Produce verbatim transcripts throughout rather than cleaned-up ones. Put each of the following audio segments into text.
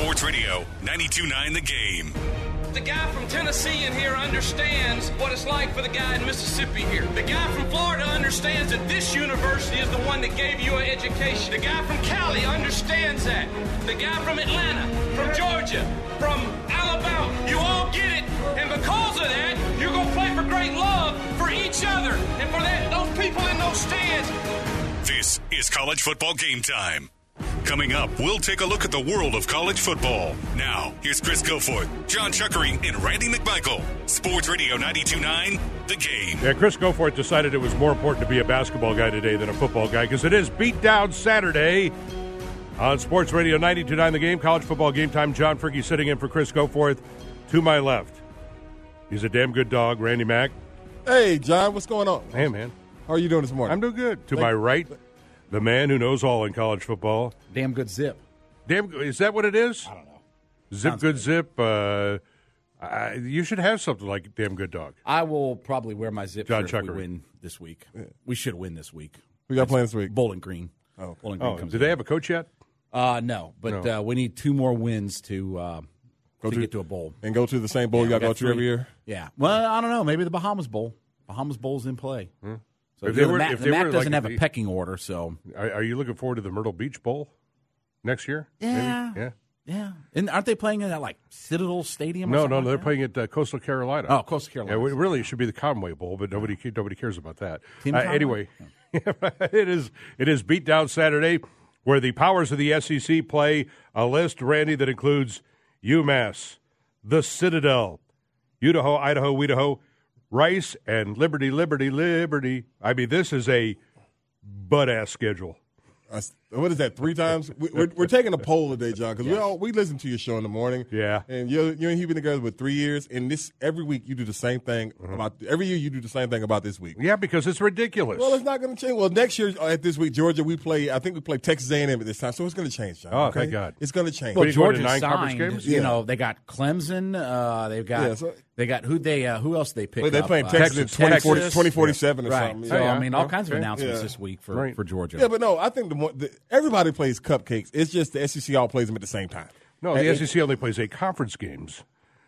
Sports Radio ninety-two point nine The Game. The guy from Tennessee in here understands what it's like for the guy in Mississippi here. The guy from Florida understands that this university is the one that gave you an education. The guy from Cali understands that. The guy from Atlanta, from Georgia, from Alabama, you all get it. And because of that, you're going to play for great love for each other and for that those people in those stands. This is College Football Game Time. Coming up, we'll take a look at the world of college football. Now, here's Chris Goforth, John Chuckery, and Randy McMichael. Sports Radio ninety-two point nine, The Game. Yeah, Chris Goforth decided it was more important to be a basketball guy today than a football guy because it is Beatdown Saturday on Sports Radio ninety-two point nine, The Game. College Football Game Time. John Fricke sitting in for Chris Goforth. To my left, he's a damn good dog, Randy Mack. Hey, John, what's going on? Hey, man. How are you doing this morning? I'm doing good. To Thank my you. right, the man who knows all in college football. Damn good zip. Damn, is that what it is? I don't know. Zip Sounds good good. zip. Uh, I, you should have something like damn good dog. I will probably wear my zip John shirt if Chuckery. we win this week. We should win this week. We got playing this week. Bowling Green. Oh. Bowling Green Oh, comes do in. they have a coach yet? Uh, no, but No. Uh, we need two more wins to uh, Go to to- get to a bowl. And go to the same bowl Yeah, you we got to got go to every three. year? Yeah. Well, I don't know. Maybe the Bahamas Bowl. Bahamas Bowl's in play. Hmm. So If the they were- MAC, if the they MAC were doesn't like have the- a pecking order, so Are, are you looking forward to the Myrtle Beach Bowl next year? Yeah. Maybe? Yeah. yeah. And aren't they playing in that like Citadel Stadium? Or No, something no, like they're that? playing at uh, Coastal Carolina. Oh, Coastal Yeah, Carolina. it really should be the Conway Bowl, but nobody nobody cares about that. Team Uh, Conway? anyway, it is it is Beatdown Saturday, where the powers of the S E C play a list, Randy, that includes UMass, the Citadel, Idaho, Idaho, Idaho, Rice, and Liberty, Liberty, Liberty. I mean, this is a butt-ass schedule. Uh, what is that, three times? We, we're, we're taking a poll today, John, because we all we listen to your show in the morning. Yeah. And you're, you and he been together with three years, and this every week you do the same thing about every year you do the same thing about this week. Yeah, because it's ridiculous. Well, it's not going to change. Well, next year uh, at this week, Georgia, we play. I think we play Texas A and M at this time, so it's going to change, John. Oh, okay? thank God. It's going to change. Well, Well, you going to Georgia nine conference signed. games? You Yeah. know, they got Clemson. Uh, they've got Yeah, so- they got who they uh, who else they picked Wait, they're up? playing Uh, Texas in twenty forty, Texas. twenty forty-seven or Right. something. So Oh, yeah. I mean, all kinds of Okay. announcements Yeah. this week for, Right. for Georgia. Yeah, but no, I think the, more, the everybody plays cupcakes. It's just the S E C all plays them at the same time. No, the And- S E C only plays eight conference games.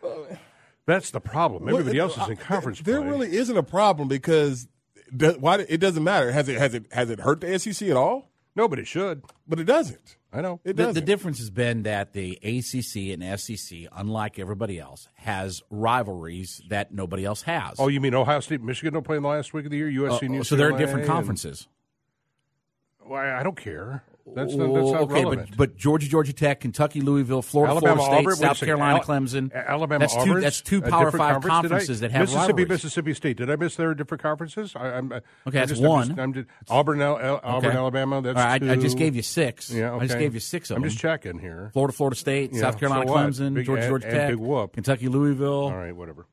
That's the problem. Everybody Well, else is in conference There play. really isn't a problem because do- why it doesn't matter. Has it has it has it hurt the S E C at all? No, but it should. But it doesn't. I know. It The, doesn't. the difference has been that the A C C and S E C, unlike everybody else, has rivalries that nobody else has. Oh, you mean Ohio State, Michigan don't play in the last week of the year? U S C, Uh, and so they're in U C L A different and- conferences. Well, I don't care. That's not, that's not okay, relevant. but but Georgia, Georgia Tech, Kentucky, Louisville, Florida, Alabama, Florida State, Auburn, wait a South second. Carolina, Al- Clemson, Alabama, That's two. Auburn's That's two a Power different Five conference? Did I- conferences that have Mississippi, rivalries. Mississippi State. Did I miss their different conferences? I, I'm, Okay, I'm that's just, I'm one. just- I'm just- Auburn, Al, Al- Auburn, Okay. Alabama. That's All right, I, I two. just gave you six. Yeah, okay. I just gave you six of I'm them. just checking here. Florida, Florida State, Yeah, South Carolina, so what? Clemson, Big- Georgia, and- Georgia and Tech, big whoop. Kentucky, Louisville. All right, whatever.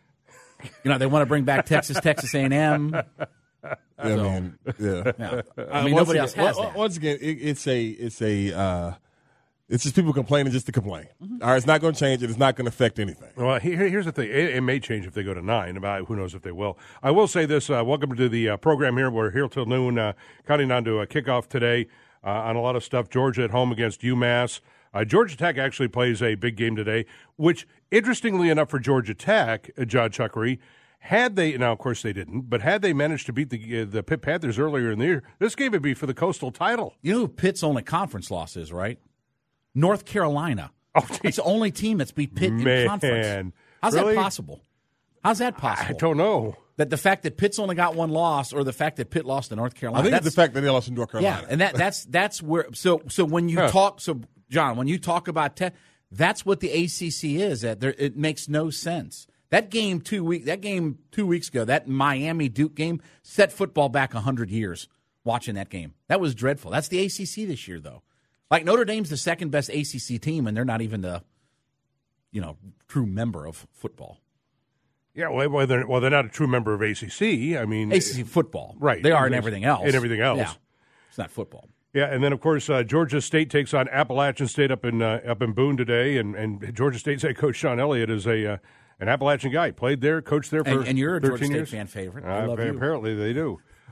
You know they want to bring back Texas, Texas A and M. Yeah, man. Yeah. Yeah. Uh, I mean, once nobody again, else has on- that. Once again, it, it's a it's a uh, it's just people complaining just to complain. Mm-hmm. All right, it's not going to change it. It's not going to affect anything. Well, here, here's the thing. It, it may change if they go to nine. About who knows if they will. I will say this. Uh, welcome to the uh, program here. We're here till noon, uh, counting on to a kickoff today uh, on a lot of stuff. Georgia at home against UMass. Uh, Georgia Tech actually plays a big game today, which, interestingly enough for Georgia Tech, uh, John Chuckery, had they, now of course they didn't, but had they managed to beat the uh, the Pitt Panthers earlier in the year, this game would be for the Coastal title. You know who Pitt's only conference loss is, right? North Carolina. Oh, geez. That's the only team that's beat Pitt Man. in conference. How's Really? that possible? How's that possible? I don't know. That the fact that Pitt's only got one loss, or the fact that Pitt lost to North Carolina. I think that's, it's the fact that they lost in North Carolina. Yeah, and that that's that's where. So so when you Huh. talk, so John, when you talk about Tech, that's what the A C C is. That there, it makes no sense. That game two week that game two weeks ago, that Miami Duke game set football back a hundred years. Watching that game, that was dreadful. That's the A C C this year, though. Like Notre Dame's the second best A C C team, and they're not even the, you know, true member of football. Yeah, well, well, they're, well, they're not a true member of A C C. I mean, A C C football, right? They are in everything else. In everything else. Yeah, it's not football. Yeah, and then of course uh, Georgia State takes on Appalachian State up in uh, up in Boone today, and, and Georgia State's head coach Sean Elliott is a uh, an Appalachian guy. Played there, coached there for And, and you're a Georgia thirteen State years. fan favorite. Uh, I love you. apparently they do.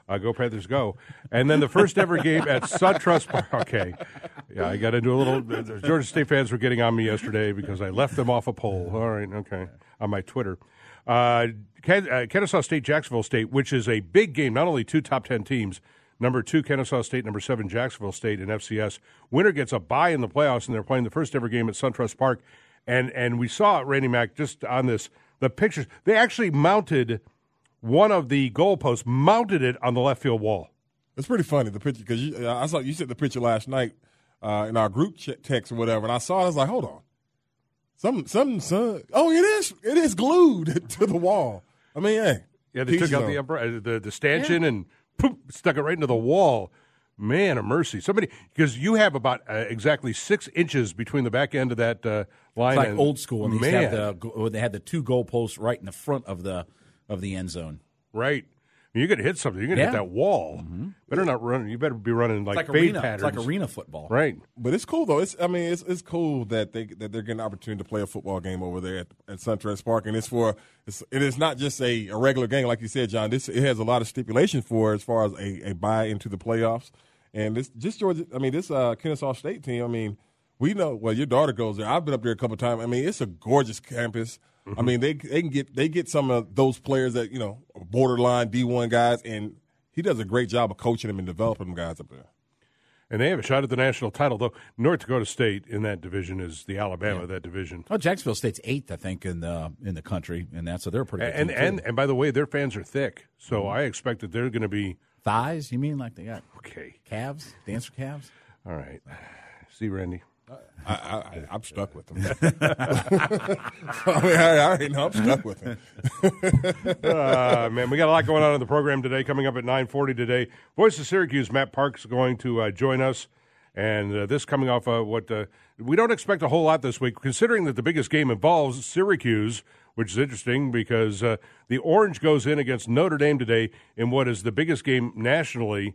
Uh, go Panthers, go. And then the first ever game at SunTrust Park. Okay. Yeah, I got into a little. The Georgia State fans were getting on me yesterday because I left them off a poll. All right, okay, on my Twitter. Uh, Ken, uh, Kennesaw State, Jacksonville State, which is a big game, not only two top ten teams, number two, Kennesaw State, number seven, Jacksonville State in F C S. Winner gets a bye in the playoffs, and they're playing the first ever game at SunTrust Park. And, and we saw, Randy Mack, just on this, the pictures, they actually mounted one of the goalposts, mounted it on the left field wall. It's pretty funny, the picture, because uh, I saw you sent the picture last night uh, in our group ch- text or whatever, and I saw it, I was like, hold on. Some, some, some, oh, it is, it is glued to the wall. I mean, hey. Yeah, they took out the, umbre- the, the stanchion yeah. and poof, stuck it right into the wall. Man of mercy. Somebody, because you have about uh, exactly six inches between the back end of that uh, line. It's like and, old school. And they, man. had the, they had the two goal posts right in the front of the of the end zone. Right. You're going to hit something. You're going to yeah. hit that wall. Mm-hmm. Better not run. You better be running like, it's like fade arena, patterns. It's like arena football. Right. But it's cool, though. It's I mean, it's it's cool that, they, that they're getting an opportunity to play a football game over there at, at SunTrust Park. And it's for it's, it is not just a, a regular game, like you said, John. This It has a lot of stipulations for as far as a, a bye into the playoffs. And this just Georgia, I mean, this uh, Kennesaw State team, I mean, we know, well, your daughter goes there. I've been up there a couple of times. I mean, it's a gorgeous campus. Mm-hmm. I mean, they they can get they get some of those players that, you know, borderline D one guys, and he does a great job of coaching them and developing them guys up there. And they have a shot at the national title, though. North Dakota State in that division is the Alabama yeah. of that division. Well, Jacksonville State's eighth, I think, in the in the country, and that so they're a pretty good and team and too. and by the way, their fans are thick, so mm-hmm. I expect that they're going to be thighs. You mean like they got okay calves, dancer calves? All right, see, Randy. I, I, I'm stuck with him. I mean, I, I already know I'm stuck with him. uh, man, we got a lot going on in the program today. Coming up at nine forty today, Voice of Syracuse, Matt Parks going to uh, join us. And uh, this coming off uh, what uh, we don't expect a whole lot this week, considering that the biggest game involves Syracuse, which is interesting because uh, the Orange goes in against Notre Dame today in what is the biggest game nationally.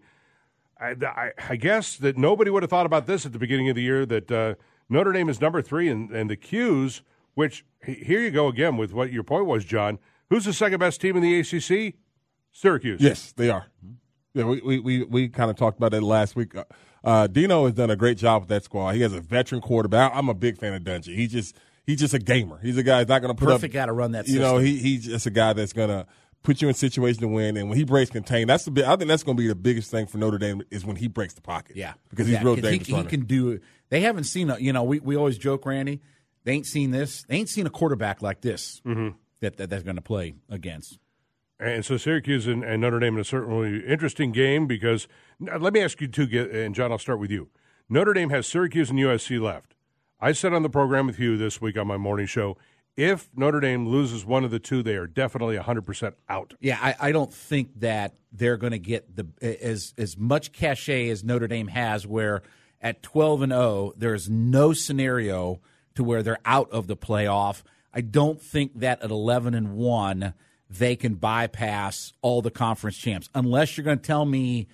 I, I, I guess that nobody would have thought about this at the beginning of the year, that uh, Notre Dame is number three, and, and the Qs, which, here you go again with what your point was, John. Who's the second best team in the A C C? Syracuse. Yes, they are. Yeah, we we, we, we kind of talked about that last week. Uh, Dino has done a great job with that squad. He has a veteran quarterback. I'm a big fan of Dungy. He just he's just a gamer. He's a guy that's not going to put Perfect up. guy to run that You system. know, he he's just a guy that's going to put you in a situation to win, and when he breaks contain, that's the big, I think that's going to be the biggest thing for Notre Dame is when he breaks the pocket. Yeah, because he's yeah, real 'cause dangerous. He, he can do. They haven't seen a. You know, we, we always joke, Randy. They ain't seen this. They ain't seen a quarterback like this mm-hmm. that, that they're going to play against. And so Syracuse and, and Notre Dame in a certainly interesting game because let me ask you two, and John, I'll start with you. Notre Dame has Syracuse and U S C left. I said on the program with you this week on my morning show, if Notre Dame loses one of the two, they are definitely one hundred percent out. Yeah, I, I don't think that they're going to get the as as much cachet as Notre Dame has, where at twelve and oh, there's no scenario to where they're out of the playoff. I don't think that at eleven and one they can bypass all the conference champs, unless you're going to tell me.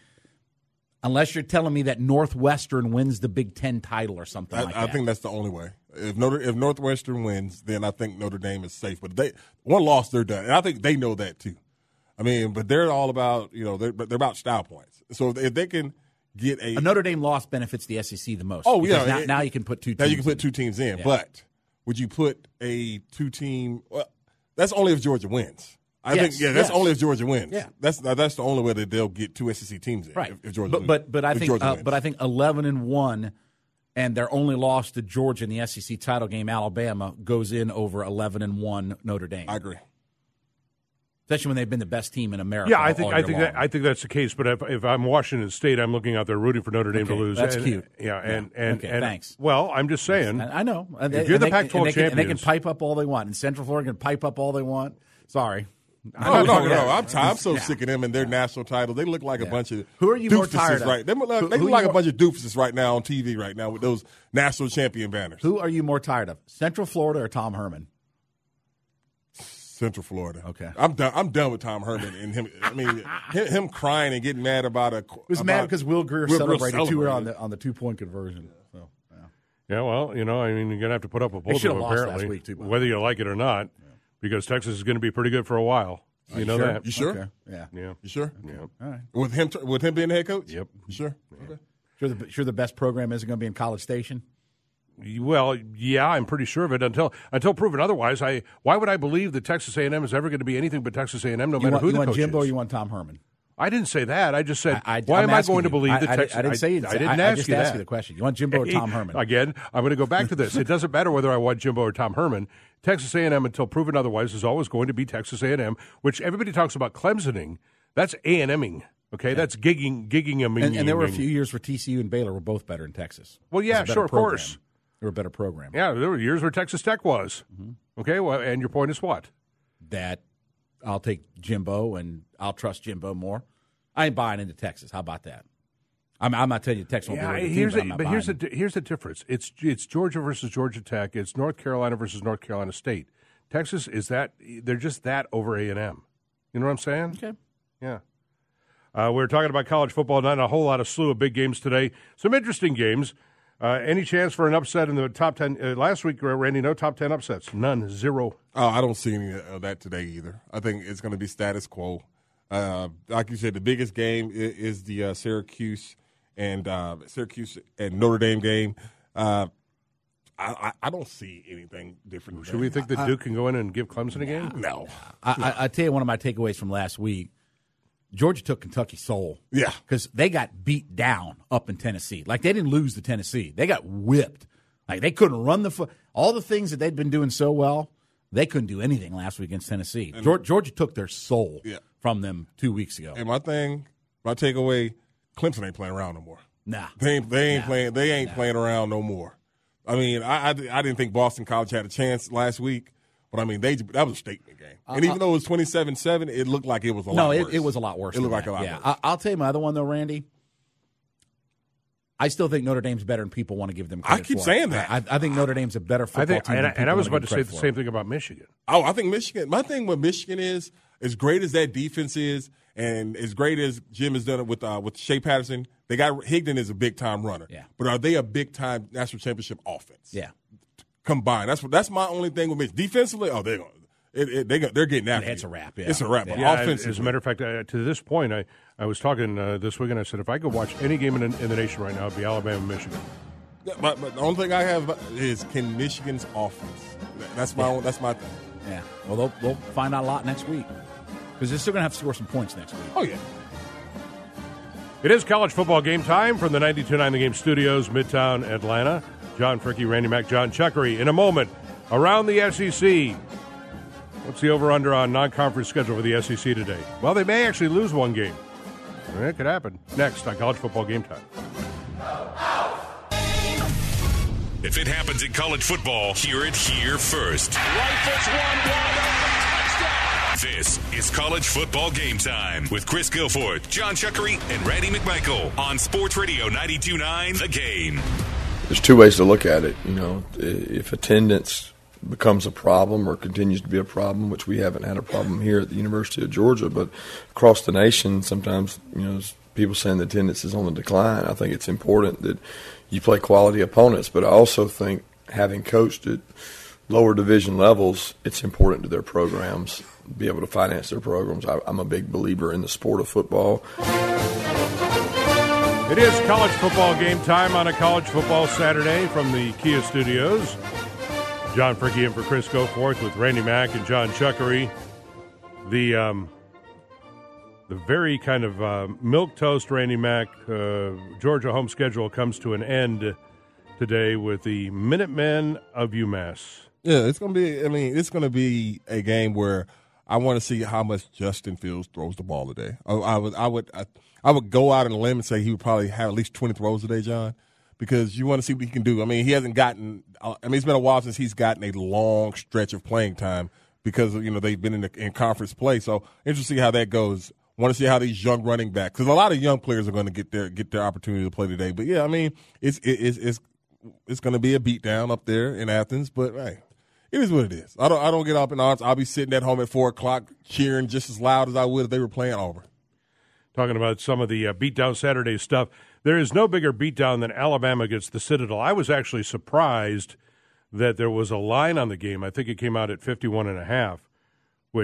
Unless you're telling me that Northwestern wins the Big Ten title or something I, like I that. think that's the only way. If Notre, if Northwestern wins, then I think Notre Dame is safe. But they one loss, they're done, and I think they know that too. I mean, but they're all about you know they're they're about style points. So if they can get a, a Notre Dame loss benefits the S E C the most. Oh yeah, now, it, now you can put two. Now teams you can put in. two teams in, Yeah. but would you put a two team? Well, that's only if Georgia wins. I Yes, think yeah, that's yes. only if Georgia wins. Yeah. that's that's the only way that they'll get two S E C teams in. Right, If, if Georgia, but but but I if think Georgia uh, wins. but I think eleven and one, and their only loss to Georgia in the S E C title game, Alabama, goes in over eleven and one Notre Dame. I agree. Especially when they've been the best team in America. Yeah, I think all I year think long. that, I think that's the case. But if, if I'm Washington State, I'm looking out there rooting for Notre Dame Okay, to lose. that's And- cute. Yeah, and and, Okay, and thanks. Well, I'm just saying. I I know. And If they- you're and the they- Pac twelve and they can, and they can champions- pipe up all they want, and Central Florida can pipe up all they want. Sorry. Oh, no, no, Yeah. no. I'm, t- I'm so sick of them and their national titles. They look like a bunch of Who are you more doofuses tired of? right? They look like, Who- they who look are like you a more- bunch of doofuses right now on T V right now with those national champion banners. Who are you more tired of, Central Florida or Tom Herman? Central Florida. Okay. I'm done. I'm done with Tom Herman and him. I mean, him, him crying and getting mad about a. It was mad because Will Greer celebrated two on the. the on the two point conversion. So, yeah. Yeah, well, you know, I mean, you're going to have to put up with both of should've them, lost last apparently, week, too, by the whether you like it or not, because Texas is going to be pretty good for a while. You, you know sure? that? You sure? Okay. Yeah. Yeah. You sure? Yeah. All right. With him, with him being the head coach? Yep. You sure? Yeah. Okay. Sure the, sure the best program isn't going to be in College Station? Well, yeah, I'm pretty sure of it until until proven otherwise. I why would I believe that Texas A and M is ever going to be anything but Texas A and M, no You matter want, who you the want coach Jimbo is? or you want Tom Herman? I didn't say that. I just said, I, I, why I'm am I asking going you. to believe I, that I, Texas? I didn't say you. I, I didn't I, ask I just you asked that. you the question. You want Jimbo or Tom Herman? Again, I'm going to go back to this. It doesn't matter whether I want Jimbo or Tom Herman. Texas A and M, until proven otherwise, is always going to be Texas A and M, which everybody talks about Clemsoning. That's A and M-ing. Okay, yeah. That's gigging, gigging and, and there were a few years where T C U and Baylor were both better in Texas. Well, yeah, sure, of program. course. They were a better program. Yeah, there were years where Texas Tech was. Mm-hmm. Okay, well, and your point is what? That I'll take Jimbo and I'll trust Jimbo more. I ain't buying into Texas. How about that? I'm, I'm not telling you Texas won't yeah, be a here's team, a, but, but here's the the here's the difference. It's it's Georgia versus Georgia Tech. It's North Carolina versus North Carolina State. Texas is that they're just that over A and M. You know what I'm saying? Okay. Yeah. Uh, we were talking about college football, not a whole lot of slew of big games today. Some interesting games. Uh, any chance for an upset in the top ten? Uh, last week, Randy, no top ten upsets. None. Zero. Oh, I don't see any of that today either. I think it's going to be status quo. Uh, like you said, the biggest game is, is the uh, Syracuse and uh, Syracuse and Notre Dame game. Uh, I, I, I don't see anything different. Should we think that Duke can go in and give Clemson a game? No. I, I, I tell you one of my takeaways from last week. Georgia took Kentucky's soul. Yeah. Because they got beat down up in Tennessee. Like, they didn't lose to Tennessee. They got whipped. Like, they couldn't run the foot. All the things that they'd been doing so well, they couldn't do anything last week against Tennessee. And Georgia, Georgia took their soul yeah. from them two weeks ago. And my thing, my takeaway, Clemson ain't playing around no more. Nah. They ain't, they ain't nah. playing They ain't nah. playing around no more. I mean, I, I, I didn't think Boston College had a chance last week. But, I mean, they that was a statement game. And uh, even though it was twenty-seven seven, it looked like it was a no, lot it, worse. it was a lot worse. It looked like that. a lot yeah. worse. I, I'll tell you my other one, though, Randy. I still think Notre Dame's better than people want to give them credit I keep for. saying that. I, I think Notre Dame's a better football I think, team and, than I, and I was about to say the for. same thing about Michigan. Oh, I think Michigan. My thing with Michigan is, as great as that defense is, and as great as Jim has done it with uh, with Shea Patterson, they got Higdon is a big time runner. Yeah. But are they a big time national championship offense? Yeah. Combined. That's what. That's my only thing with Michigan. Defensively, oh, they're going. It, it, they, they're getting after It's you. a wrap. Yeah. It's a wrap. Yeah. Yeah, Offensively. as a matter of fact, uh, to this point, I, I was talking uh, this week, and I said, if I could watch any game in, in the nation right now, it'd be Alabama, Michigan. Yeah, but, but the only thing I have is can Michigan's offense. That's my. Yeah. Own, that's my thing. Yeah. Well, they'll, they'll find out a lot next week because they're still going to have to score some points next week. Oh yeah. It is college football game time from the ninety-two point nine The Game Studios, Midtown Atlanta. John Fricky, Randy Mack, John Chuckery. In a moment, around the S E C. What's the over-under on non-conference schedule for the S E C today? Well, they may actually lose one game. It could happen. Next on college football game time. If it happens in college football, hear it here first. Rifles one wide open, touchdown. This is college football game time with Chris Guilford, John Chuckery, and Randy McMichael on Sports Radio ninety-two point nine The Game. There's two ways to look at it. You know, if attendance becomes a problem or continues to be a problem, which we haven't had a problem here at the University of Georgia, but across the nation, sometimes, you know, people saying the attendance is on the decline. I think it's important that you play quality opponents, but I also think having coached at lower division levels, it's important to their programs, be able to finance their programs. I, I'm a big believer in the sport of football. It is college football game time on a college football Saturday from the Kia Studios. John Fricky in for Chris Goforth with Randy Mack and John Chuckery. The um, the very kind of uh, milquetoast Randy Mack uh, Georgia home schedule comes to an end today with the Minutemen of UMass. Yeah, it's gonna be. I mean, it's gonna be a game where I want to see how much Justin Fields throws the ball today. I, I would, I would, I, I would go out on a limb and say he would probably have at least twenty throws today, John, because you want to see what he can do. I mean, he hasn't gotten. I mean, it's been a while since he's gotten a long stretch of playing time because you know they've been in the, in conference play. So interesting to see how that goes. Want to see how these young running backs, because a lot of young players are going to get their get their opportunity to play today. But yeah, I mean, it's it, it's it's it's going to be a beatdown up there in Athens, but hey. It is what it is. I don't. I don't get up in arms. I'll be sitting at home at four o'clock, cheering just as loud as I would if they were playing Auburn. Talking about some of the uh, beatdown Saturday stuff. There is no bigger beatdown than Alabama against the Citadel. I was actually surprised that there was a line on the game. I think it came out at fifty-one and a half, which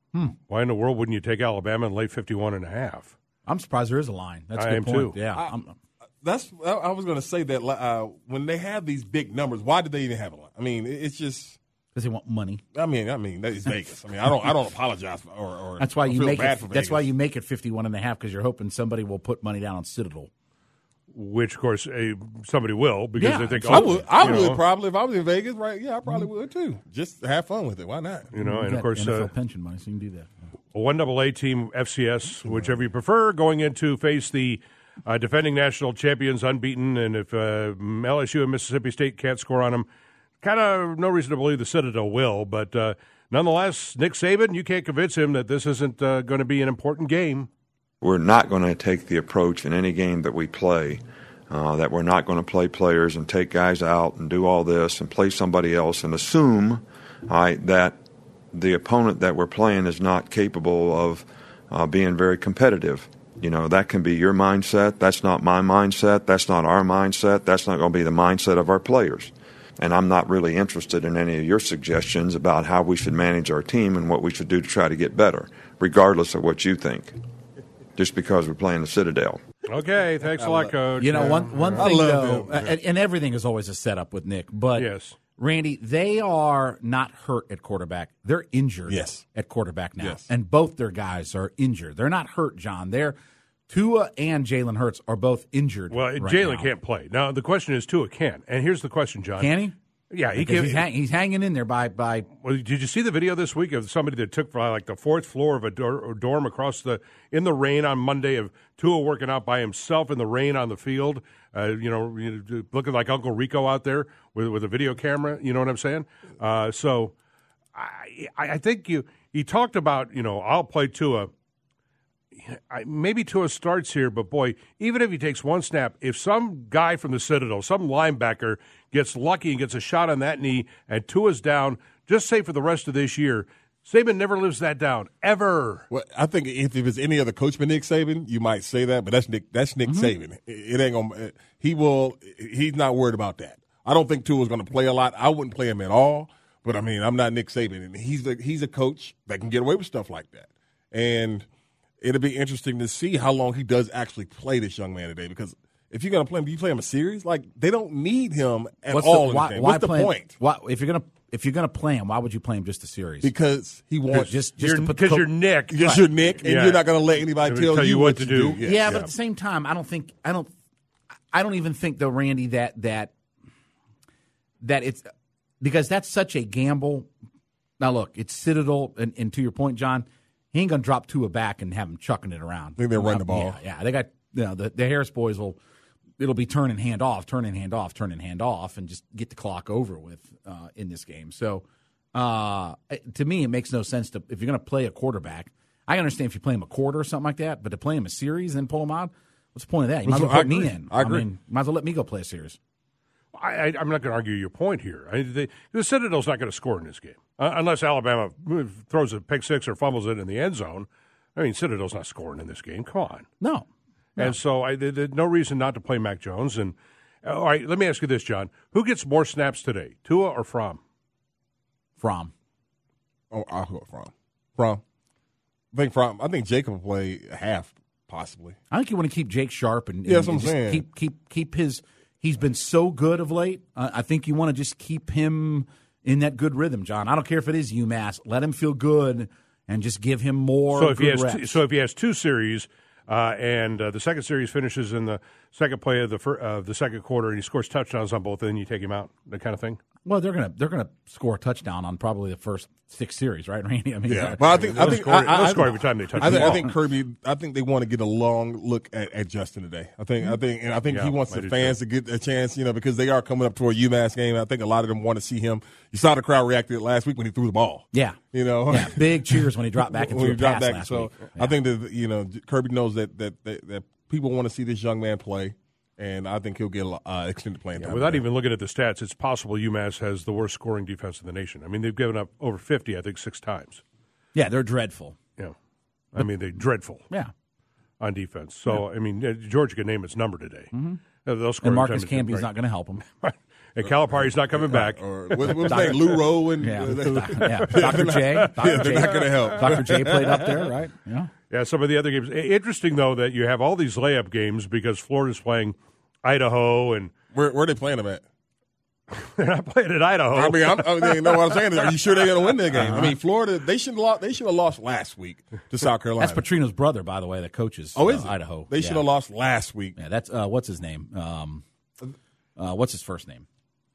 Hmm. Why in the world wouldn't you take Alabama and lay fifty-one and a half? I'm surprised there is a line. That's a I good am point. too. Yeah. I, I'm, that's I, I was going to say that uh, when they have these big numbers, why did they even have a line? I mean, it, it's just because they want money. I mean, I mean that is Vegas. I mean, I don't I don't apologize for, or, or That's why or you feel make bad it. for That's Vegas. why you make it fifty-one and a half because you're hoping somebody will put money down on Citadel. Which, of course, uh, somebody will because Yeah, they think, I oh, would I you would know, probably if I was in Vegas, right? Yeah, I probably would too. Just have fun with it. Why not? you know, You and of got course, N F L uh, pension money, so you can do that. a one double A team, F C S, whichever you prefer, going in to face the uh, defending national champions, unbeaten. And if uh, L S U and Mississippi State can't score on them, kind of no reason to believe the Citadel will. But uh, nonetheless, Nick Saban, you can't convince him that this isn't uh, going to be an important game. We're not going to take the approach in any game that we play uh, that we're not going to play players and take guys out and do all this and play somebody else and assume all right, that the opponent that we're playing is not capable of uh, being very competitive. You know, that can be your mindset. That's not my mindset. That's not our mindset. That's not going to be the mindset of our players. And I'm not really interested in any of your suggestions about how we should manage our team and what we should do to try to get better, regardless of what you think, just because we're playing the Citadel. Okay, thanks a lot, Coach. You know, one one I thing love though, him. and, and everything is always a setup with Nick. But Yes. Randy, they are not hurt at quarterback; they're injured. Yes. At quarterback now, Yes. and both their guys are injured. They're not hurt, John. They're Tua and Jalen Hurts are both injured. Well, right Jalen now. can't play. Now, the question is, Tua can. And here's the question, John. Can he? Yeah, he Because can. he's, hang, he's hanging in there by by. Well, did you see the video this week of somebody that took uh, like the fourth floor of a dor- dorm across the in the rain on Monday of Tua working out by himself in the rain on the field? Uh, you know, looking like Uncle Rico out there with with a video camera. You know what I'm saying? Uh, so, I I think you he talked about you know I'll play Tua. I, maybe Tua starts here, but boy, even if he takes one snap, if some guy from the Citadel, some linebacker, gets lucky and gets a shot on that knee and Tua's down, just say for the rest of this year, Saban never lives that down, ever. Well, I think if it was any other coach but Nick Saban, you might say that, but that's Nick. That's Nick Mm-hmm. Saban. It, it ain't gonna. He will. He's not worried about that. I don't think Tua's going to play a lot. I wouldn't play him at all. But I mean, I'm not Nick Saban, and he's a, he's a coach that can get away with stuff like that. And it'll be interesting to see how long he does actually play this young man today. Because if you're going to play him, do you play him a series? Like they don't need him at What's all. the, in why, this game. why What's the play him- point? Why, if you're gonna if you're gonna play him, why would you play him just a series? Because he wants just just to put the Because co- you're Nick. Because you're Nick, and Yeah. you're not going to let anybody They're gonna tell, you what to do. Yeah, Yeah, but at the same time, I don't think I don't I don't even think though, Randy, that that that it's because that's such a gamble. Now look, it's Citadel, and, and to your point, John, he ain't gonna drop Tua back and have him chucking it around. think they'll run the ball. Yeah, yeah, they got you know the, the Harris boys will. It'll be turn and hand off, turn and hand off, turn and hand off, and just get the clock over with uh, in this game. So, uh, to me, it makes no sense to if you're going to play a quarterback. I understand if you play him a quarter or something like that, but to play him a series and pull him out, what's the point of that? You might as well I put me agree. in. I agree. mean, might as well let me go play a series. I, I, I'm not going to argue your point here. I, they, the Citadel's not going to score in this game uh, unless Alabama throws a pick six or fumbles it in the end zone. I mean, Citadel's not scoring in this game. Come on. No. And so I, there, there's no reason not to play Mac Jones. And uh, all right, let me ask you this, John: who gets more snaps today, Tua or Fromm? From. Oh, I'll go from. From. I think from. I think Jacob will play half, possibly. I think you want to keep Jake sharp and, and, Yeah, that's what and I'm just saying. keep keep keep his. He's been so good of late. Uh, I think you want to just keep him in that good rhythm, John. I don't care if it is UMass. Let him feel good and just give him more. So if he good has, reps. two, so if he has two series, uh, and uh, the second series finishes in the second play of the fir- uh, the second quarter, and he scores touchdowns on both, then you take him out, that kind of thing. Well, they're gonna they're gonna score a touchdown on probably the first six series, right, Randy? I mean, Yeah, uh, but I think I They'll think score- I, they'll I, score every time they touch I the think, I ball. think Kirby. I think they want to get a long look at, at Justin today. I think I think and I think Yeah, he wants I the do fans to get a chance, you know, because they are coming up to a UMass game. I think a lot of them want to see him. You saw the crowd reacted last week when he threw the ball. yeah, You know, yeah, big cheers when he dropped back and when threw he a dropped pass back. last So week. I think that you know Kirby knows that that that, that people want to see this young man play, and I think he'll get uh, extended playing time. Without even looking at the stats, it's possible UMass has the worst scoring defense in the nation. I mean, they've given up over fifty, I think, six times. yeah, they're dreadful. Yeah, I mean, they're dreadful Yeah, on defense. So I mean, uh, Georgia can name its number today. Uh, They'll score and every Marcus time they do, Camby's right. not going to help him. and Calipari's not coming back. Or what's his name? Lou Rowe and Yeah, uh, yeah. Doctor J. Doctor Yeah, they're J. not going to help. Doctor J played up there, right? Yeah. Yeah, some of the other games. Interesting, though, that you have all these layup games because Florida's playing Idaho, and where, where are they playing them at? they're not playing at Idaho. I mean, I'm, I mean, you know what I'm saying? Is, are you sure they're going to win that game? I mean, Florida, they should lost. They should have lost last week to South Carolina. That's Petrino's brother, by the way, that coaches oh, is uh, it? Idaho. They yeah. should have lost last week. Yeah, that's uh, what's his name? Um, uh, what's his first name?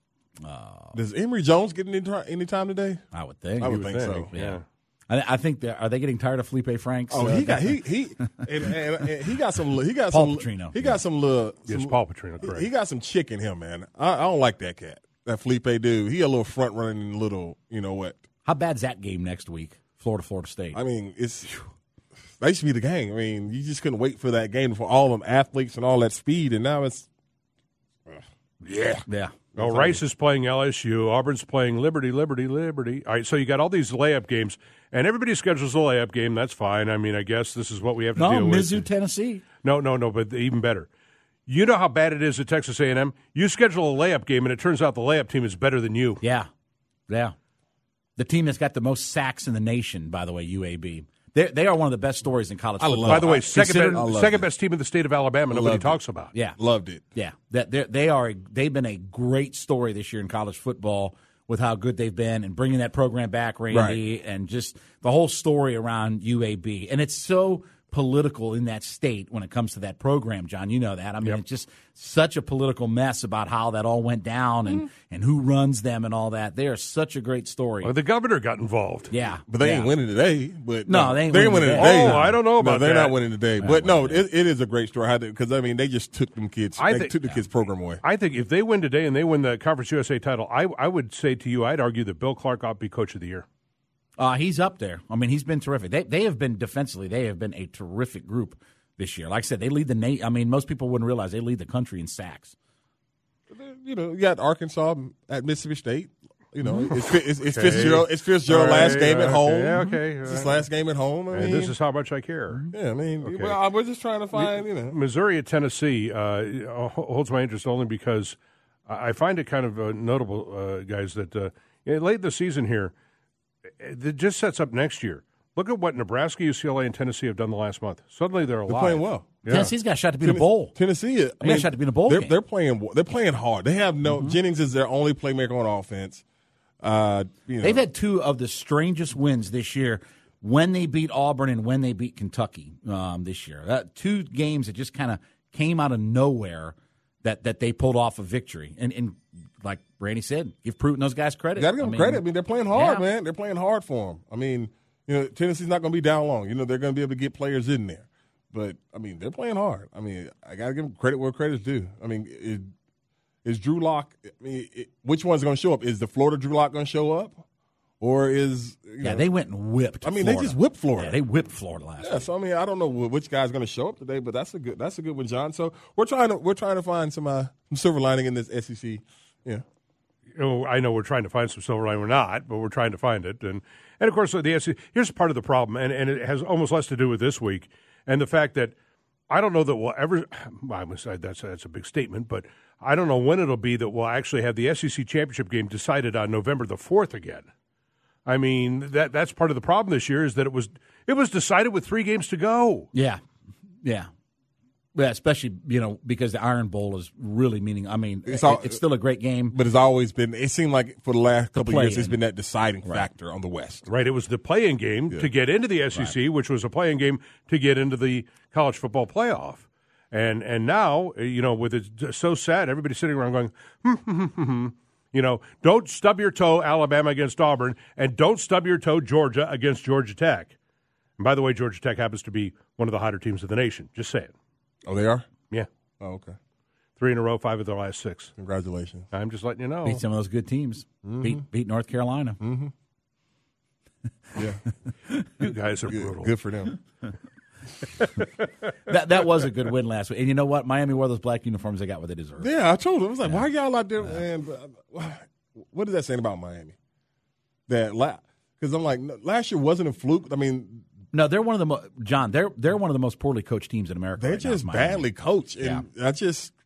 Does Emory Jones get any, tar- any time today? I would think. I would You think so. yeah. I, I think they are they getting tired of Felipe Franks? Oh, uh, he got he he and, and, and he got some he got Paul some Petrino. he got some little Yes, some- Paul Petrino, he- correct. He got some chick in him, man. I, I don't like that cat. That Felipe dude. He a little front running little, you know what? How bad's that game next week? Florida, Florida State. I mean, it's that used to be the game. I mean, you just couldn't wait for that game for all them athletes and all that speed, and now it's uh, yeah. yeah. Oh, Rice is playing L S U. Auburn's playing Liberty, Liberty, Liberty. All right, so you got all these layup games, and everybody schedules a layup game. That's fine. I mean, I guess this is what we have to No, deal with. Mizzou, Tennessee. No, no, no, but even better. You know how bad it is at Texas A and M? You schedule a layup game, and it turns out the layup team is better than you. Yeah, yeah. The team that's got the most sacks in the nation, by the way, U A B. They they are one of the best stories in college I football. love By the way, I- second, consider- be- I love second it. best team in the state of Alabama. Nobody loved it. talks about. Yeah, Loved it. yeah. That they they are a, they've been a great story this year in college football with how good they've been and bringing that program back, Randy, and just the whole story around U A B. And it's so political in that state when it comes to that program, John. You know that. I mean, Yep. it's just such a political mess about how that all went down and, and who runs them and all that. They are such a great story. Well, the governor got involved. Yeah. But they yeah. ain't winning today. But No, they ain't winning winning today. today. Oh, I don't know about no, they're that. not winning today. But no, it, it is a great story because I mean they just took them kids. I they think- took the kids program away. I think if they win today and they win the Conference U S A title, I, I would say to you, I'd argue that Bill Clark ought to be Coach of the Year. Uh, he's up there. I mean, he's been terrific. They they have been defensively. They have been a terrific group this year. Like I said, they lead the na- I mean, most people wouldn't realize they lead the country in sacks. You know, you got Arkansas at Mississippi State. You know, it's, it's, it's Okay. Fitzgerald. It's Fitzgerald All right, last game at okay, home. okay, it's all his right. last game at home. I And mean, this is how much I care. yeah. I mean, Okay. well, we're just trying to find. You know, Missouri at Tennessee uh, holds my interest only because I find it kind of uh, notable, uh, guys, that uh, you know, late in the season here, it just sets up next year. Look at what Nebraska, U C L A, and Tennessee have done the last month. Suddenly they're alive. they're playing well. Yeah. Tennessee's got a shot to be in a Tennes- bowl. Tennessee, I got mean, a shot to be in a bowl they're, game. They're playing. They're playing hard. They have no Jennings is their only playmaker on offense. Uh, you know, They've had two of the strangest wins this year when they beat Auburn and when they beat Kentucky um, this year. Uh, two games that just kind of came out of nowhere that, that they pulled off a victory. And, and like Randy said, give Pruitt and those guys credit. You got to give I them mean, credit. I mean, they're playing hard, yeah. man. They're playing hard for them. I mean, you know, Tennessee's not going to be down long. You know, they're going to be able to get players in there. But I mean, they're playing hard. I mean, I got to give them credit where credit's due. I mean, it, is Drew Lock? I mean, it, which one's going to show up? Is the Florida Drew Lock going to show up, or is you Yeah, know, they went and whipped I mean, Florida. they just whipped Florida. Yeah, they whipped Florida last Yeah, week. so I mean, I don't know wh- which guy's going to show up today, but that's a good that's a good one, John. So we're trying to we're trying to find some uh, some silver lining in this S E C. Yeah. Oh, I know we're trying to find some silver lining. We're not, but we're trying to find it. And and of course, the S E C, here's part of the problem, and, and it has almost less to do with this week, and the fact that I don't know that we'll ever. I must say that's that's a big statement, but I don't know when it'll be that we'll actually have the S E C championship game decided on November the fourth again. I mean, that that's part of the problem this year is that it was it was decided with three games to go. Yeah, yeah. Yeah, especially, you know, because the Iron Bowl is really meaning. I mean, It's it's, all- it's still a great game. But it's always been. It seemed like for the last couple of years, play-in. it's been that deciding factor on the West. Right, it was the play-in game to get into the S E C, which was a play-in game to get into the college football playoff. And and now, you know, with it so sad, everybody's sitting around going, hmm, hmm, hmm, hmm. You know, don't stub your toe, Alabama against Auburn, and don't stub your toe, Georgia against Georgia Tech. And by the way, Georgia Tech happens to be one of the hotter teams of the nation. Just saying. Oh, they are. Yeah, Oh, okay. three in a row, five of their last six. Congratulations. I'm just letting you know. Beat some of those good teams. Beat beat North Carolina. Yeah, You guys are brutal. good for them. That that was a good win last week. And you know what? Miami wore those black uniforms. They got what they deserved. Yeah, I told them. I was like, why are y'all out there? And uh, what is that saying about Miami? That because I'm like, no, last year wasn't a fluke. I mean, No, they're one of the mo- John. They're they're one of the most poorly coached teams in America. they're right now, just is Miami. badly coached, and I just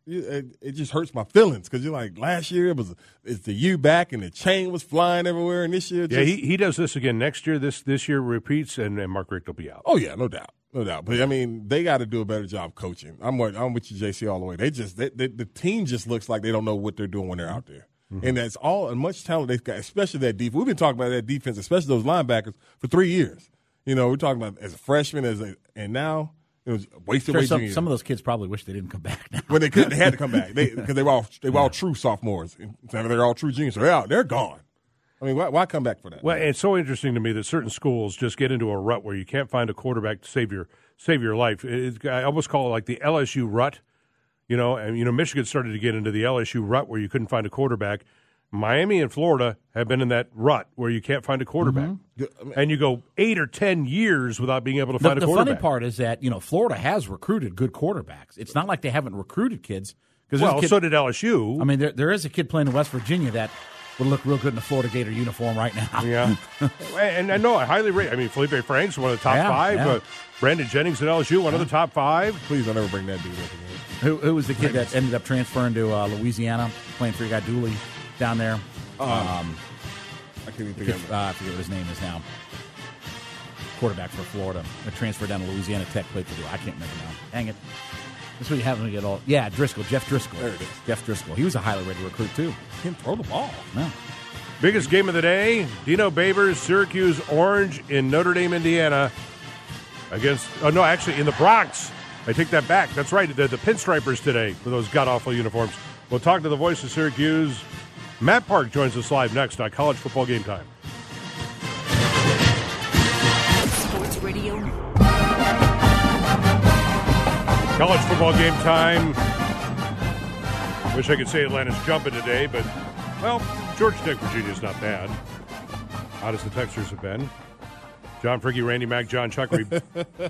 it, it just hurts my feelings because you're like, last year it was it's the U back and the chain was flying everywhere, and this year yeah, just, he he does this again next year. This this year repeats, and, and Mark Richt will be out. Oh yeah, no doubt, no doubt. But I mean, they got to do a better job coaching. I'm with, I'm with you, J C, all the way. They just they, they, the team just looks like they don't know what they're doing when they're out there, mm-hmm. and that's all and much talent they've got, especially that defense. We've been talking about that defense, especially those linebackers, for three years. You know, we're talking about as a freshman, as a and now. It was wasted sure, away some, junior. some of those kids probably wish they didn't come back now. When they could, they had to come back because they, they were all they were all true sophomores. They're all true juniors. So they're out. They're gone. I mean, why, why come back for that? Well, it's so interesting to me that certain schools just get into a rut where you can't find a quarterback to save your save your life. It's, I almost call it like the L S U rut. You know, and you know, Michigan started to get into the L S U rut where you couldn't find a quarterback. Miami and Florida have been in that rut where you can't find a quarterback. Mm-hmm. And you go eight or ten years without being able to find the, a quarterback. The funny part is that, you know, Florida has recruited good quarterbacks. It's not like they haven't recruited kids. Well, kid, so did L S U. I mean, there there is a kid playing in West Virginia that would look real good in a Florida Gator uniform right now. Yeah. and I know I highly rate, I mean, Felipe Franks, one of the top yeah, five. Yeah. Uh, Brandon Jennings at L S U, one yeah. of the top five. Please don't ever bring that dude up again. Who, who was the kid that ended up transferring to uh, Louisiana, playing for your guy Dooley down there? Um, um, I can't even think of it. Uh, I forget what his name is now. Quarterback for Florida. A transfer down to Louisiana Tech, played for Dooley. I can't remember now. Dang it. That's what you have to get all. Yeah, Driscoll, Jeff Driscoll. There it is. Jeff Driscoll. He was a highly rated recruit, too. He can throw the ball. No. Biggest game of the day, Dino Babers, Syracuse Orange in Notre Dame, Indiana. Against, oh, no, actually, in the Bronx. I take that back. That's right, the, the Pinstripers today for those god-awful uniforms. We'll talk to the voice of Syracuse. Matt Park joins us live next on College Football Game Time. Sports Radio. College Football Game Time. Wish I could say Atlanta's jumping today, but, well, Georgia Tech, Virginia's not bad. Hot as the Texans have been. John Fricke, Randy Mack, John Chuckery.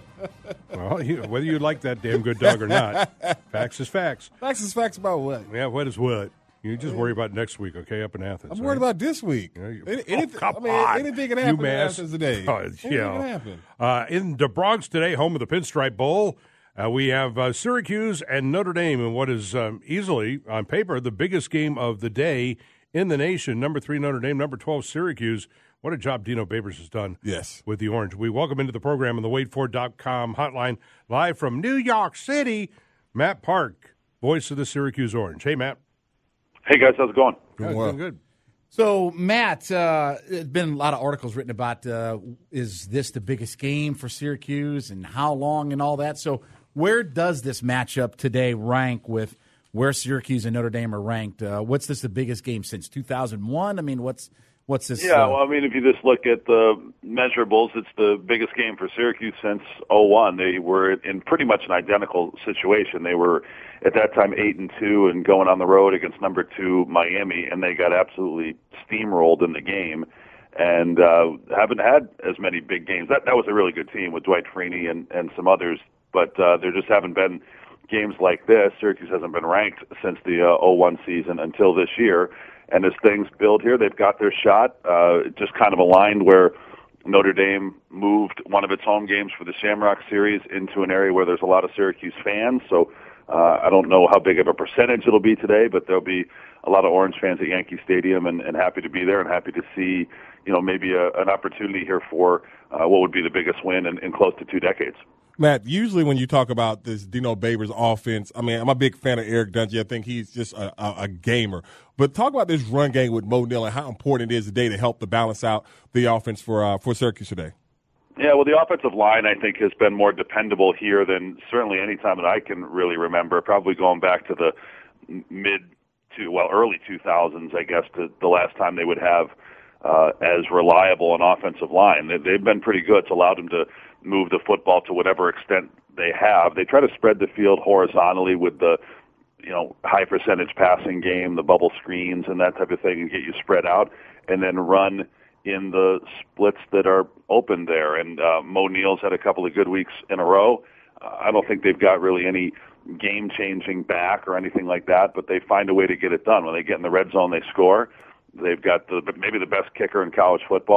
Well, you, whether you like that damn good dog or not, facts is facts. Facts is facts about what? Yeah, what is what? You just worry about next week, okay, up in Athens. I'm worried right? about this week. Yeah, you, Any, oh, anything, come I mean, on. anything can happen UMass. in Athens today. Oh, anything yeah. can happen. Uh, in the Bronx today, home of the Pinstripe Bowl, uh, we have uh, Syracuse and Notre Dame in what is um, easily, on paper, the biggest game of the day in the nation. Number three, Notre Dame. Number twelve, Syracuse. What a job Dino Babers has done yes. with the Orange. We welcome into the program on the wade ford dot com hotline, live from New York City, Matt Park, voice of the Syracuse Orange. Hey, Matt. Hey, guys. How's it going? Good, well. doing good. So, Matt, uh, there's been a lot of articles written about uh, is this the biggest game for Syracuse and how long and all that. So where does this matchup today rank with where Syracuse and Notre Dame are ranked? Uh, what's this the biggest game since two thousand one? I mean, what's what's this? Yeah, uh, well, I mean, if you just look at the measurables, it's the biggest game for Syracuse since oh one. They were in pretty much an identical situation. They were at that time eight and two and going on the road against number two Miami, and they got absolutely steamrolled in the game. And uh, haven't had as many big games. That that was a really good team with Dwight Freeney and, and some others, but uh, there just haven't been games like this. Syracuse hasn't been ranked since the uh, oh one season until this year. And as things build here, they've got their shot. Uh, it just kind of aligned where Notre Dame moved one of its home games for the Shamrock Series into an area where there's a lot of Syracuse fans. So uh, I don't know how big of a percentage it'll be today, but there'll be a lot of Orange fans at Yankee Stadium, and, and happy to be there and happy to see, you know, maybe a, an opportunity here for uh, what would be the biggest win in, in close to two decades. Matt, usually when you talk about this Dino Babers offense, I mean, I'm a big fan of Eric Dungey. I think he's just a, a, a gamer. But talk about this run game with Mo Neal and how important it is today to help to balance out the offense for uh, for Syracuse today. Yeah, well, the offensive line, I think, has been more dependable here than certainly any time that I can really remember, probably going back to the mid to, well, early two thousands, I guess, to the last time they would have uh, as reliable an offensive line. They, they've been pretty good. It's allowed them to move the football to whatever extent they have. They try to spread the field horizontally with the, you know, high percentage passing game, the bubble screens and that type of thing, and get you spread out, and then run in the splits that are open there. And uh, Mo Neal's had a couple of good weeks in a row. Uh, I don't think they've got really any game-changing back or anything like that, but they find a way to get it done. When they get in the red zone, they score. They've got the, maybe the best kicker in college football,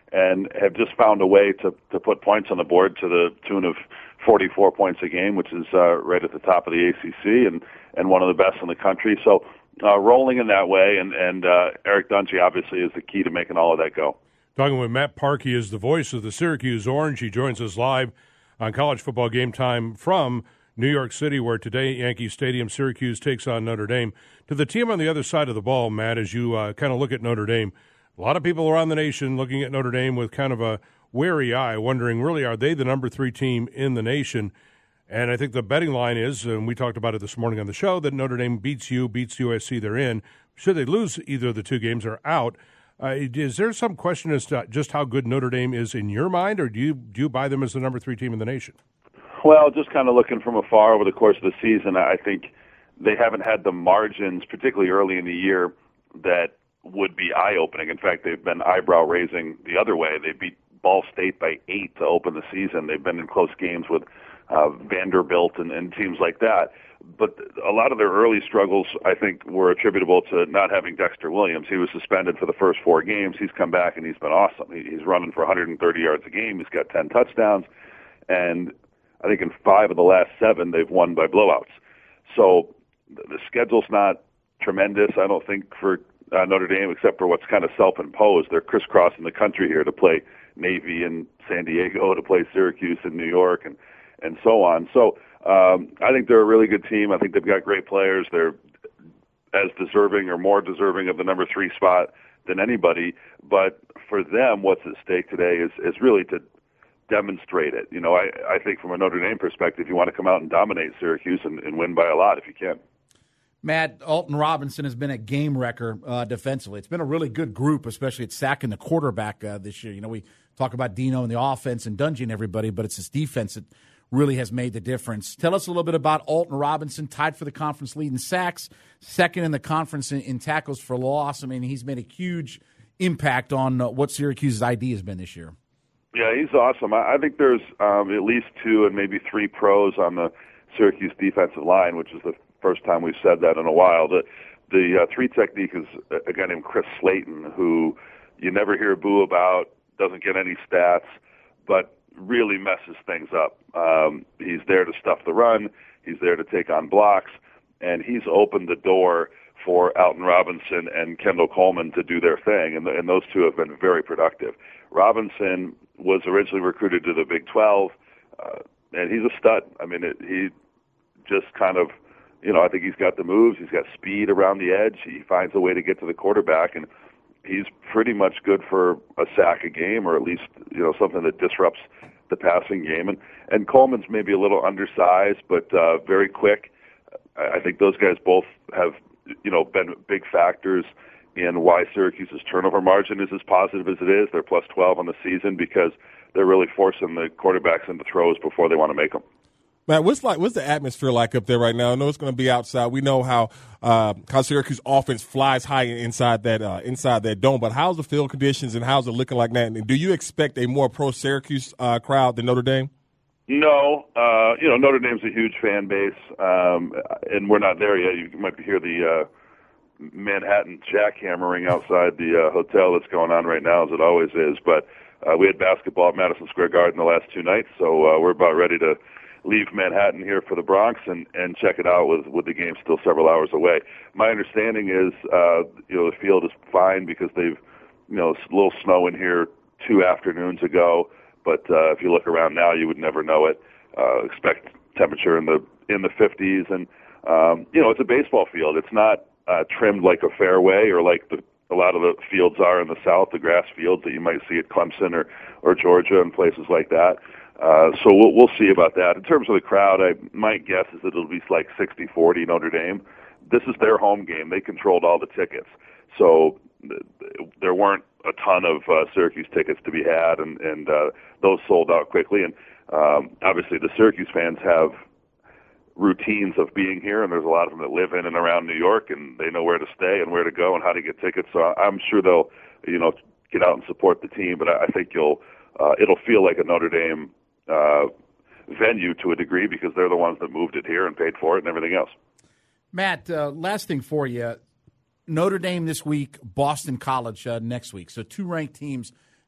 and have just found a way to, to put points on the board to the tune of forty-four points a game, which is uh, right at the top of the A C C and, and one of the best in the country. So uh, rolling in that way, and, and uh, Eric Dungey obviously is the key to making all of that go. Talking with Matt Park, he is the voice of the Syracuse Orange. He joins us live on College Football Game Time from New York City, where today Yankee Stadium, Syracuse takes on Notre Dame. To the team on the other side of the ball, Matt, as you uh, kind of look at Notre Dame, a lot of people around the nation looking at Notre Dame with kind of a wary eye, wondering, really, are they the number three team in the nation? And I think the betting line is, and we talked about it this morning on the show, that Notre Dame beats you, beats U S C, they're in. Should they lose either of the two games, they're out. Uh, is there some question as to just how good Notre Dame is in your mind, or do you do you buy them as the number three team in the nation? Well, just kind of looking from afar over the course of the season, I think they haven't had the margins, particularly early in the year, that would be eye-opening. In fact, they've been eyebrow-raising the other way. They beat Ball State by eight to open the season. They've been in close games with uh, Vanderbilt and, and teams like that. But a lot of their early struggles, I think, were attributable to not having Dexter Williams. He was suspended for the first four games. He's come back, and he's been awesome. He, he's running for one hundred thirty yards a game. He's got ten touchdowns. And I think in five of the last seven, they've won by blowouts. So the schedule's not tremendous, I don't think, for uh, Notre Dame, except for what's kind of self-imposed. They're crisscrossing the country here to play Navy in San Diego, to play Syracuse in New York, and, and so on. So um, I think they're a really good team. I think they've got great players. They're as deserving or more deserving of the number three spot than anybody. But for them, what's at stake today is, is really to demonstrate it. You know, I, I think from a Notre Dame perspective, you want to come out and dominate Syracuse and, and win by a lot if you can. Matt, Alton Robinson has been a game wrecker uh, defensively. It's been a really good group, especially at sacking the quarterback uh, this year. You know, we talk about Dino and the offense and Dungey and everybody, but it's his defense that really has made the difference. Tell us a little bit about Alton Robinson, tied for the conference lead in sacks, second in the conference in, in tackles for loss. I mean, he's made a huge impact on uh, what Syracuse's I D has been this year. Yeah, he's awesome. I, I think there's um, at least two and maybe three pros on the Syracuse defensive line, which is the first time we've said that in a while. The the uh, three technique is a guy named Chris Slayton, who you never hear boo about, doesn't get any stats, but really messes things up. Um, he's there to stuff the run. He's there to take on blocks, and he's opened the door for Alton Robinson and Kendall Coleman to do their thing, and, the, and those two have been very productive. Robinson was originally recruited to the Big twelve, uh, and he's a stud. I mean, it, he just kind of, you know, I think he's got the moves. He's got speed around the edge. He finds a way to get to the quarterback, and he's pretty much good for a sack a game, or at least, you know, something that disrupts the passing game. And, and Coleman's maybe a little undersized, but uh, very quick. I think those guys both have, you know, been big factors in why Syracuse's turnover margin is as positive as it is. They're plus twelve on the season because they're really forcing the quarterbacks into throws before they want to make them. Matt, what's like? What's the atmosphere like up there right now? I know it's going to be outside. We know how uh, how Syracuse offense flies high inside that uh, inside that dome. But how's the field conditions and how's it looking like now? And do you expect a more pro Syracuse uh, crowd than Notre Dame? No, uh, you know, Notre Dame's a huge fan base, um, and we're not there yet. You might hear the uh, Manhattan jackhammering outside the uh, hotel that's going on right now, as it always is. But uh, we had basketball at Madison Square Garden the last two nights, so uh, we're about ready to leave Manhattan here for the Bronx and, and check it out with, with the game still several hours away. My understanding is, uh, you know, the field is fine because they've, you know, a little snow in here two afternoons ago. But uh, if you look around now, you would never know it. Uh, expect temperature in the in the fifties, and um, you know, it's a baseball field. It's not uh, trimmed like a fairway or like the, a lot of the fields are in the South, the grass fields that you might see at Clemson or or Georgia and places like that. Uh, so we'll we'll see about that. In terms of the crowd, I my guess is that it'll be like sixty forty Notre Dame. This is their home game. They controlled all the tickets, so th- there weren't a ton of uh, Syracuse tickets to be had, and, and uh, those sold out quickly. And um, obviously the Syracuse fans have routines of being here, and there's a lot of them that live in and around New York, and they know where to stay and where to go and how to get tickets. So I'm sure they'll, you know, get out and support the team, but I think you'll uh, it'll feel like a Notre Dame uh, venue to a degree because they're the ones that moved it here and paid for it and everything else. Matt, uh, last thing for you. Notre Dame this week, Boston College uh, next week. So two ranked teams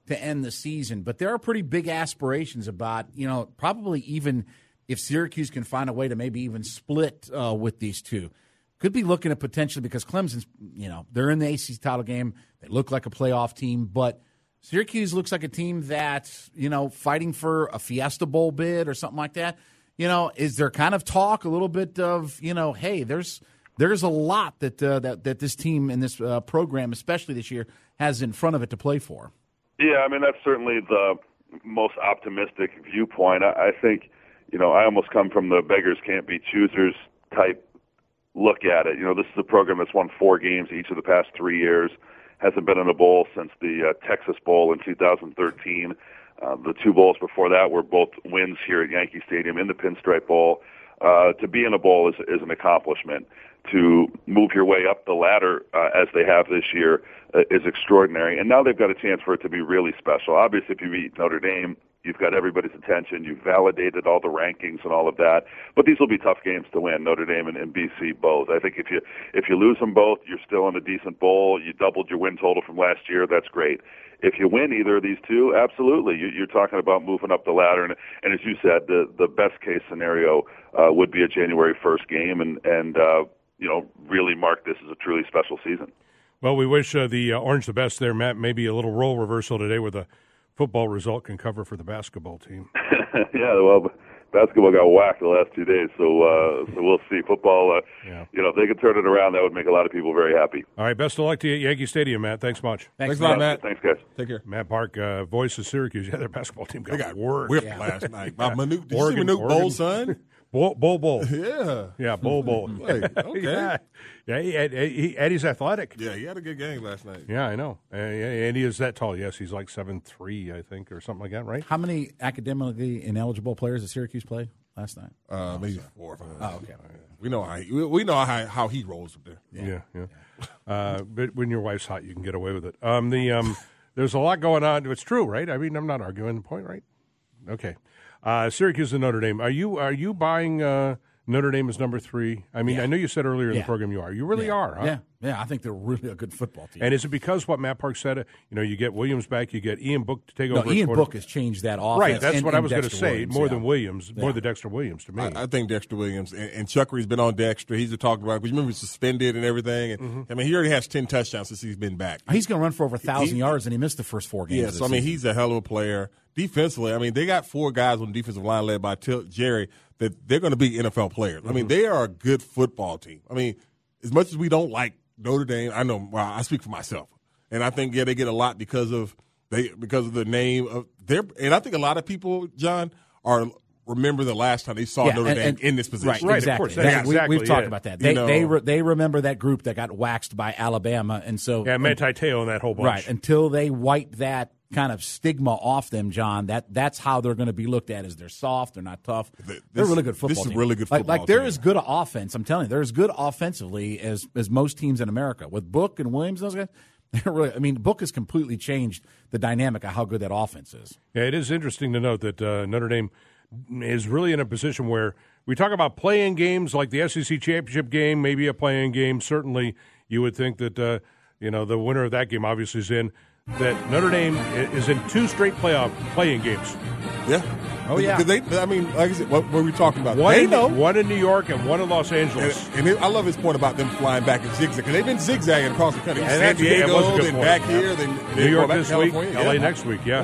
to end the season. But there are pretty big aspirations about, you know, probably even if Syracuse can find a way to maybe even split uh, with these two. Could be looking at potentially, because Clemson's, you know, they're in the A C C title game. They look like a playoff team, but Syracuse looks like a team that's, you know, fighting for a Fiesta Bowl bid or something like that. You know, is there kind of talk, a little bit of, you know, hey, there's there's a lot that uh, that that this team and this uh, program, especially this year, has in front of it to play for? Yeah, I mean, that's certainly the most optimistic viewpoint. I, I think, you know, I almost come from the beggars can't be choosers type look at it. You know, this is a program that's won four games each of the past three years, hasn't been in a bowl since the uh, Texas Bowl in two thousand thirteen. Uh, the two bowls before that were both wins here at Yankee Stadium in the Pinstripe Bowl. Uh, to be in a bowl is, is an accomplishment. To move your way up the ladder uh, as they have this year uh, is extraordinary. And now they've got a chance for it to be really special. Obviously, if you beat Notre Dame, you've got everybody's attention. You've validated all the rankings and all of that. But these will be tough games to win, Notre Dame and, and B C both. I think if you if you lose them both, you're still in a decent bowl. You doubled your win total from last year. That's great. If you win either of these two, absolutely, you, you're talking about moving up the ladder. And, and as you said, the, the best case scenario uh, would be a January first game and, and uh, you know, really mark this as a truly special season. Well, we wish uh, the uh, Orange the best there, Matt. Maybe a little role reversal today where the football result can cover for the basketball team. Yeah, well, basketball got whacked the last two days, so uh, so we'll see. Football, uh, yeah. you know, if they could turn it around, that would make a lot of people very happy. All right, best of luck to you at Yankee Stadium, Matt. Thanks much. Thanks, Thanks a lot, Matt. Thanks, guys. Take care. Matt Park, uh, voice of Syracuse. Yeah, their basketball team got, they got worked whipped yeah. last night by Manute. Did Oregon, you see Manute Oregon. Bowles' son? Bull, Bull, Bull. Yeah. Yeah, Bull, Bull. Like, okay. yeah, yeah he, he, Eddie's athletic. Yeah, he had a good game last night. Yeah, I know. Uh, and he is that tall. Yes, he's like seven three, I think, or something like that, right? How many academically ineligible players did Syracuse play last night? Uh, maybe four or five. Oh, okay. We know how he, we know how, how he rolls up there. Yeah, yeah. yeah. Uh, but when your wife's hot, you can get away with it. Um, the um, there's a lot going on. It's true, right? I mean, I'm not arguing the point, right? Okay. Uh, Syracuse and Notre Dame. Are you are you buying uh, Notre Dame as number three? I mean, yeah. I know you said earlier in yeah. the program you are. You really yeah. are, huh? Yeah, yeah. I think they're really a good football team. And is it because what Matt Park said? You know, you get Williams back, you get Ian Book to take no, over. Ian Book has changed that offense. Right, that's and, what and I was going to say. Williams, more yeah. than Williams, yeah. more than Dexter Williams to me. I, I think Dexter Williams and, and Chuckery's been on Dexter. He's talked about it. Because remember, he's suspended and everything. And mm-hmm. I mean, he already has ten touchdowns since he's been back. He's going to run for over a thousand he, yards, and he missed the first four games. Yeah, so I mean, he's a hell of a player. Defensively, I mean, they got four guys on the defensive line led by Til- Jerry that they're going to be N F L players. Mm-hmm. I mean, they are a good football team. I mean, as much as we don't like Notre Dame, I know, well, I speak for myself. And I think, yeah, they get a lot because of they because of the name of their – and I think a lot of people, John, are remember the last time they saw yeah, Notre and, Dame and, in this position. Right, right exactly. of course. That's That, exactly we, we've talked it. about that. They you know, they, re, they remember that group that got waxed by Alabama. And so – Yeah, Manti Te'o and that whole bunch. Right, until they wipe that – kind of stigma off them, John. That that's how they're going to be looked at. As they're soft, they're not tough. This, they're a really good football. This is team. a really good like, football like they're team. as good an offense. I'm telling you, they're as good offensively as as most teams in America. With Book and Williams, those guys. They're really. I mean, Book has completely changed the dynamic of how good that offense is. Yeah, it is interesting to note that uh, Notre Dame is really in a position where we talk about playing games like the S E C championship game, maybe a playing game. Certainly, you would think that uh, you know the winner of that game obviously is in. That Notre Dame is in two straight playoff playing games. Yeah. Oh, yeah. Because they, I mean, like I said, what, what were we talking about? One they in, know. One in New York and one in Los Angeles. And, and it, I love his point about them flying back in zigzag. Because they've been zigzagging across the country. And San yeah, it Diego, was a good then point. back Yeah. here, then, then New York back this to week, California. L A Yeah. next week, yeah.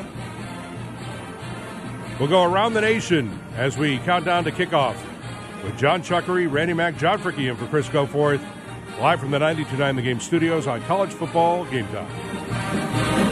We'll go around the nation as we count down to kickoff with John Chuckery, Randy Mack, John Fricke, and for Chris Goforth, live from the ninety-two point nine The Game studios on College Football Game Time.